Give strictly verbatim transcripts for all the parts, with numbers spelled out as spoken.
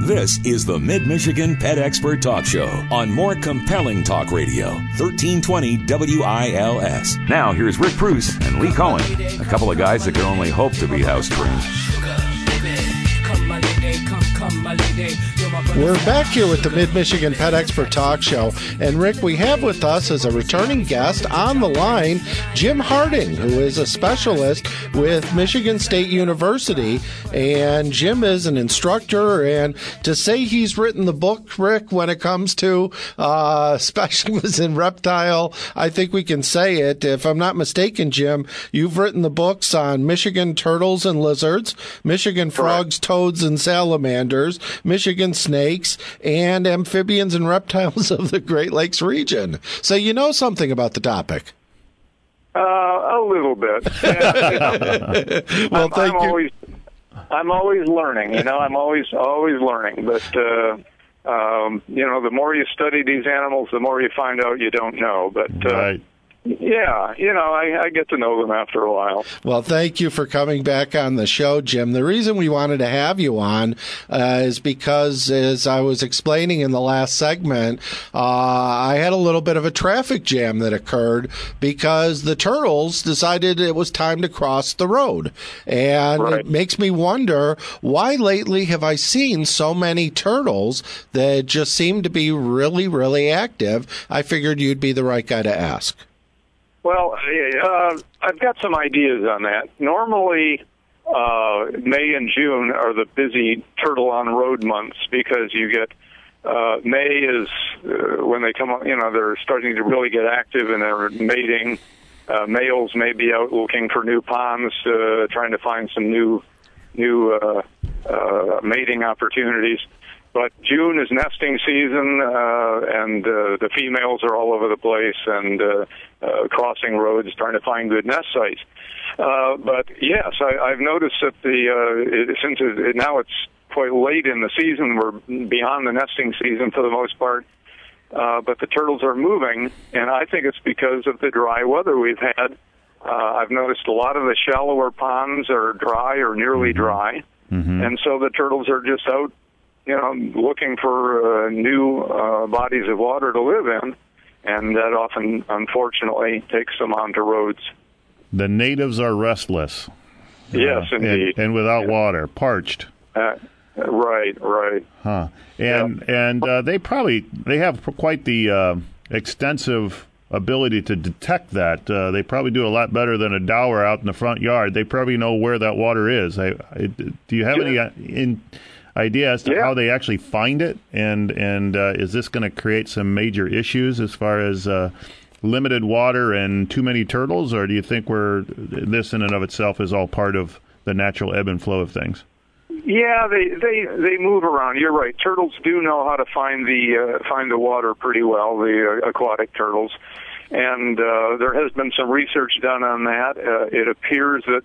This is the Mid-Michigan Pet Expert Talk Show on more compelling talk radio, thirteen twenty W I L S. Now here's Rick Bruce and Lee Cohen, a couple of guys that can only hope to be house trained. We're back here with the Mid-Michigan Pet Expert Talk Show. And Rick, we have with us as a returning guest on the line, Jim Harding, who is a specialist with Michigan State University. And Jim is an instructor. And to say he's written the book, Rick, when it comes to uh, specialists in reptile, I think we can say it. If I'm not mistaken, Jim, you've written the books on Michigan turtles and lizards, Michigan frogs, toads, and salamanders, Michigan snakes, and amphibians and reptiles of the Great Lakes region. So you know something about the topic. Uh, a little bit. Yeah. well, I'm, thank I'm you. Always, I'm always learning. You know, I'm always always learning. But uh, um, you know, the more you study these animals, the more you find out you don't know. But uh, right. Yeah, you know, I, I get to know them after a while. Well, thank you for coming back on the show, Jim. The reason we wanted to have you on uh, is because, as I was explaining in the last segment, uh, I had a little bit of a traffic jam that occurred because the turtles decided it was time to cross the road. And right. It makes me wonder, why lately have I seen so many turtles that just seem to be really, really active? I figured you'd be the right guy to ask. Well, uh, I've got some ideas on that. Normally, uh, May and June are the busy turtle on road months because you get uh, May is uh, when they come up, you know, they're starting to really get active and they're mating. Uh, males may be out looking for new ponds, uh, trying to find some new new uh, uh, mating opportunities. But June is nesting season, uh, and uh, the females are all over the place and uh, uh, crossing roads trying to find good nest sites. Uh, but yes, I, I've noticed that the uh, it, since it, now it's quite late in the season, we're beyond the nesting season for the most part. Uh, but the turtles are moving, and I think it's because of the dry weather we've had. Uh, I've noticed a lot of the shallower ponds are dry or nearly dry, mm-hmm. and so the turtles are just out, you know, looking for uh, new uh, bodies of water to live in, and that often, unfortunately, takes them onto roads. The natives are restless. Yes, uh, indeed. And, and without yeah. water, parched. Uh, right, right. Huh. And yeah. and uh, they probably they have quite the uh, extensive ability to detect that. Uh, they probably do a lot better than a dower out in the front yard. They probably know where that water is. I, I, do you have yeah. any uh, in? idea as to yeah. how they actually find it, and and uh, is this going to create some major issues as far as uh, limited water and too many turtles, or do you think we're this in and of itself is all part of the natural ebb and flow of things? Yeah, they they they move around. You're right. Turtles do know how to find the uh, find the water pretty well. The uh, aquatic turtles, and uh, there has been some research done on that. Uh, it appears that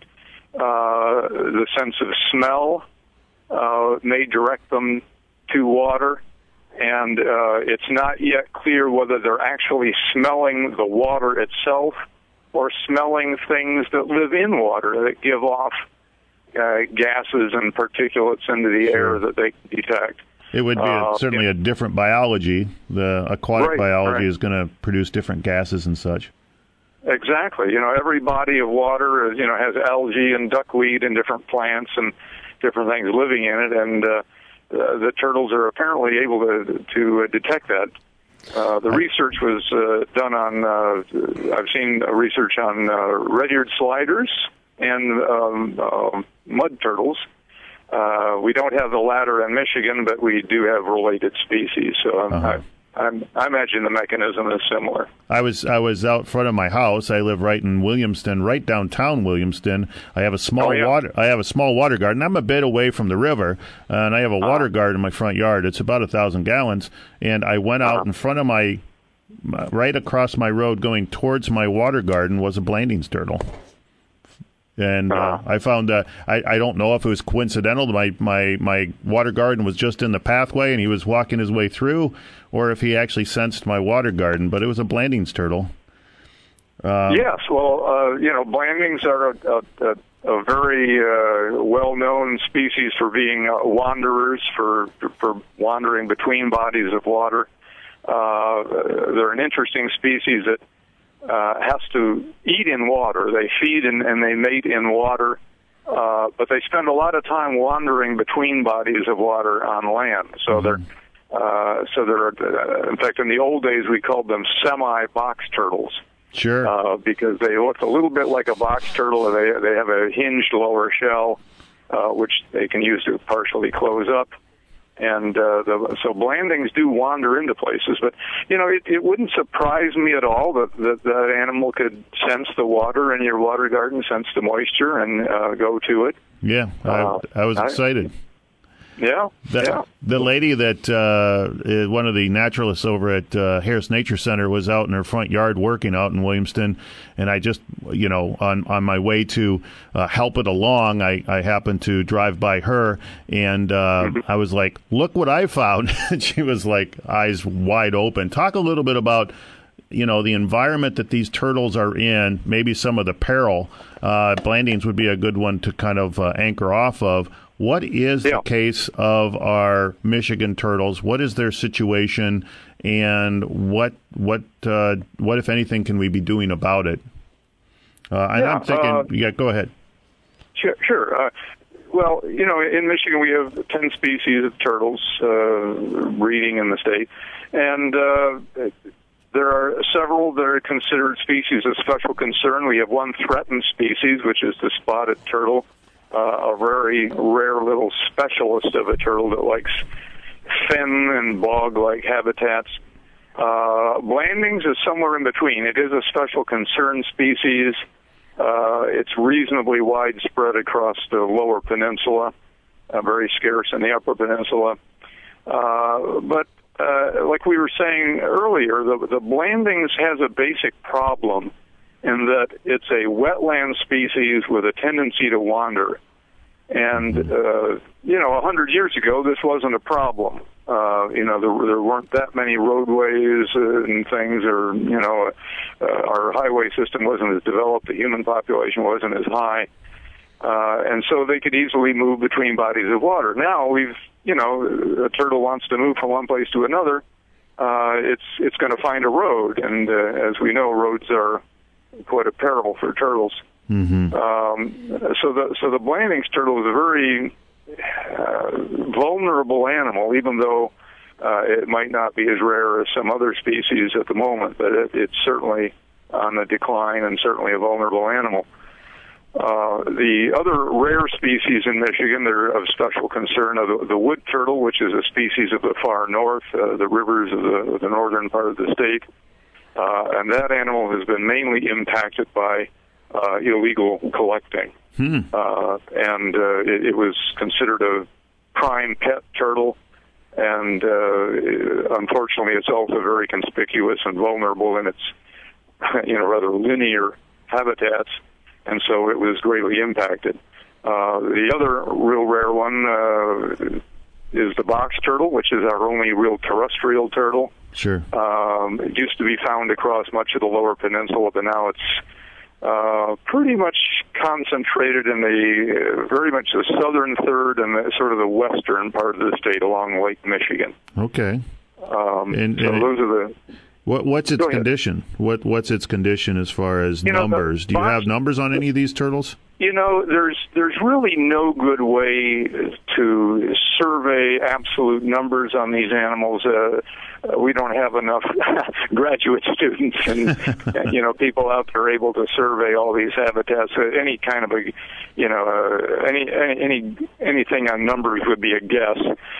uh, the sense of smell Uh, may direct them to water, and uh, it's not yet clear whether they're actually smelling the water itself or smelling things that live in water that give off uh, gases and particulates into the air that they can detect. It would be a, uh, certainly yeah. a different biology. The aquatic right, biology right. is going to produce different gases and such. Exactly. You know, every body of water, you know, has algae and duckweed and different plants and different things living in it, and uh, uh, the turtles are apparently able to to detect that. Uh, the research was uh, done on, uh, I've seen research on uh, red-eared sliders and um, uh, mud turtles. Uh, we don't have the latter in Michigan, but we do have related species, so um, uh-huh. I, I'm, I imagine the mechanism is similar. I was I was out front of my house. I live right in Williamston, right downtown Williamston. I have a small oh, yeah. water. I have a small water garden. I'm a bit away from the river, uh, and I have a uh-huh. water garden in my front yard. It's about a thousand gallons. And I went out uh-huh. in front of my, my, right across my road, going towards my water garden, was a Blanding's turtle. And uh, I found, uh, I, I don't know if it was coincidental. My, my, my water garden was just in the pathway and he was walking his way through, or if he actually sensed my water garden, but it was a Blanding's turtle. Uh, yes, well, uh, you know, Blandings are a, a, a very uh, well-known species for being uh, wanderers, for for wandering between bodies of water. Uh, they're an interesting species that uh, has to eat in water. They feed and, and they mate in water, uh, but they spend a lot of time wandering between bodies of water on land. So mm-hmm. they're uh, so they're uh, in fact in the old days we called them semi-box turtles. Sure. Uh, because they look a little bit like a box turtle. They they have a hinged lower shell, uh, which they can use to partially close up. And uh, the, so blandings do wander into places. But, you know, it, it wouldn't surprise me at all that, that that animal could sense the water in your water garden, sense the moisture, and uh, go to it. Yeah, I, uh, I was excited. I, Yeah, the, yeah. The lady that uh, is one of the naturalists over at uh, Harris Nature Center was out in her front yard working out in Williamston, and I just, you know, on, on my way to uh, help it along, I, I happened to drive by her, and uh, mm-hmm. I was like, look what I found. And she was like, eyes wide open. Talk a little bit about, you know, the environment that these turtles are in, maybe some of the peril. Uh, blandings would be a good one to kind of uh, anchor off of. What is yeah. the case of our Michigan turtles? What is their situation, and what what uh, what if anything can we be doing about it? Uh, and yeah, I'm thinking, uh, yeah, go ahead. Sure, sure. Uh, well, you know, in Michigan we have ten species of turtles uh, breeding in the state, and uh, there are several that are considered species of special concern. We have one threatened species, which is the spotted turtle. Uh, a very rare little specialist of a turtle that likes fen and bog-like habitats. Uh, blandings is somewhere in between. It is a special concern species. Uh, it's reasonably widespread across the lower peninsula, uh, very scarce in the upper peninsula. Uh, but uh, like we were saying earlier, the, the blandings has a basic problem in that it's a wetland species with a tendency to wander. And, uh, you know, a hundred years ago, this wasn't a problem. Uh, you know, there, there weren't that many roadways uh, and things, or, you know, uh, our highway system wasn't as developed, the human population wasn't as high. Uh, and so they could easily move between bodies of water. Now we've, you know, a turtle wants to move from one place to another. Uh, it's, it's going to find a road. And, uh, as we know, roads are quite a peril for turtles. Mm-hmm. Um, so the so the blandings turtle is a very uh, vulnerable animal, even though uh, it might not be as rare as some other species at the moment. But it, it's certainly on the decline and certainly a vulnerable animal. Uh, the other rare species in Michigan, they're of special concern, are the, the wood turtle, which is a species of the far north, uh, the rivers of the, of the northern part of the state. Uh, and that animal has been mainly impacted by uh, illegal collecting. Hmm. Uh, and uh, it, it was considered a prime pet turtle. And uh, unfortunately, it's also very conspicuous and vulnerable in its, you know, rather linear habitats. And so it was greatly impacted. Uh, the other real rare one uh, is the box turtle, which is our only real terrestrial turtle. Sure. Um, it used to be found across much of the lower peninsula, but now it's uh, pretty much concentrated in the uh, very much the southern third and the, sort of the western part of the state along Lake Michigan. Okay. Um, and, so and those are the... What, what's its condition? What What's its condition as far as you know, numbers? Do you have numbers on any of these turtles? You know, there's there's really no good way to survey absolute numbers on these animals. Uh, we don't have enough graduate students and, and you know people out there able to survey all these habitats. Uh, any kind of a you know uh, any any anything on numbers would be a guess.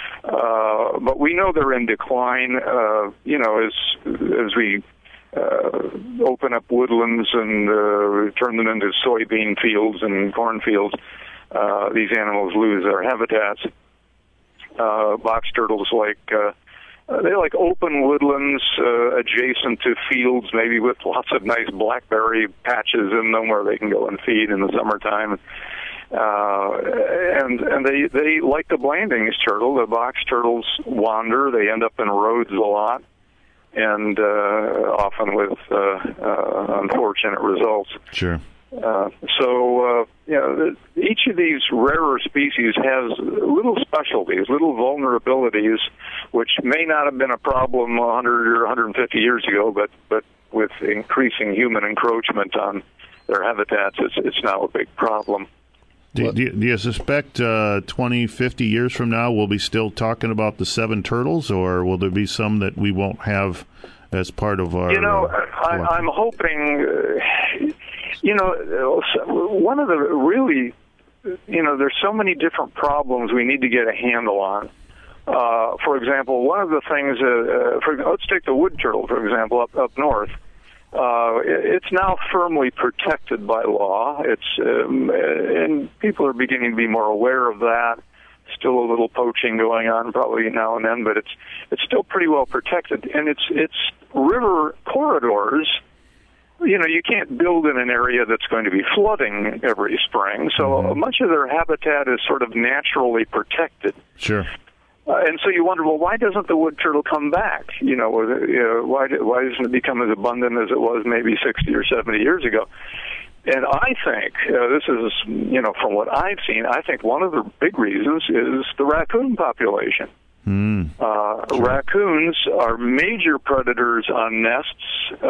Uh, but we know they're in decline. Uh, you know, as as we Uh, open up woodlands and uh, turn them into soybean fields and cornfields, uh, these animals lose their habitats. Uh, box turtles like uh, they like open woodlands uh, adjacent to fields, maybe with lots of nice blackberry patches in them where they can go and feed in the summertime. Uh, and and they they like the blandings turtle. The box turtles wander. They end up in roads a lot. And uh, often with uh, uh, unfortunate results. Sure. Uh, so, uh, you know, each of these rarer species has little specialties, little vulnerabilities, which may not have been a problem one hundred or one hundred fifty years ago, but, but with increasing human encroachment on their habitats, it's, it's now a big problem. Do, do, you, do you suspect uh, twenty, fifty years from now we'll be still talking about the seven turtles, or will there be some that we won't have as part of our... You know, uh, I, I'm hoping... Uh, You know, one of the really, you know, there's so many different problems we need to get a handle on. Uh, for example, one of the things, uh, uh, for, let's take the wood turtle, for example, up, up north. Uh, it's now firmly protected by law. It's um, and people are beginning to be more aware of that. Still a little poaching going on probably now and then, but it's it's still pretty well protected. And it's it's river corridors. You know, you can't build in an area that's going to be flooding every spring, so mm-hmm. much of their habitat is sort of naturally protected. Sure. Uh, and so you wonder, well, why doesn't the wood turtle come back? You know, uh, why why doesn't it become as abundant as it was maybe sixty or seventy years ago? And I think, uh, this is, you know, from what I've seen, I think one of the big reasons is the raccoon population. Mm. Uh, raccoons are major predators on nests,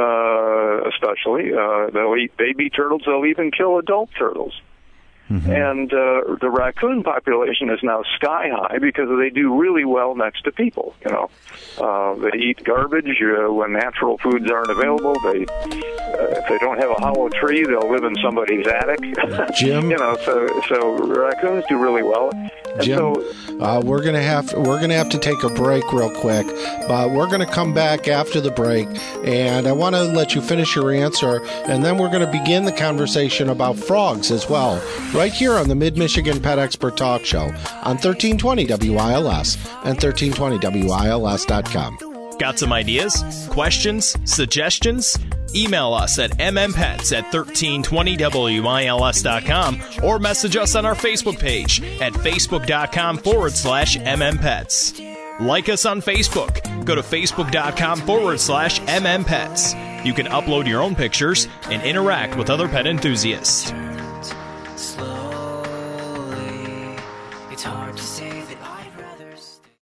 uh, especially. Uh, they'll eat baby turtles. They'll even kill adult turtles. Mm-hmm. And uh, the raccoon population is now sky high because they do really well next to people. You know, uh, they eat garbage uh, when natural foods aren't available. They, uh, if they don't have a hollow tree, they'll live in somebody's attic. Jim, you know, so so raccoons do really well. And Jim, so, uh, we're gonna have we're gonna have to take a break real quick, but we're gonna come back after the break, and I want to let you finish your answer, and then we're gonna begin the conversation about frogs as well, right here on the Mid-Michigan Pet Expert Talk Show on thirteen twenty W I L S and thirteen twenty W I L S dot com. Got some ideas, questions, suggestions? Email us at m m pets at thirteen twenty W I L S dot com or message us on our Facebook page at facebook.com forward slash mmpets. Like us on Facebook. Go to facebook.com forward slash mmpets. You can upload your own pictures and interact with other pet enthusiasts. Slowly, it's hard to say that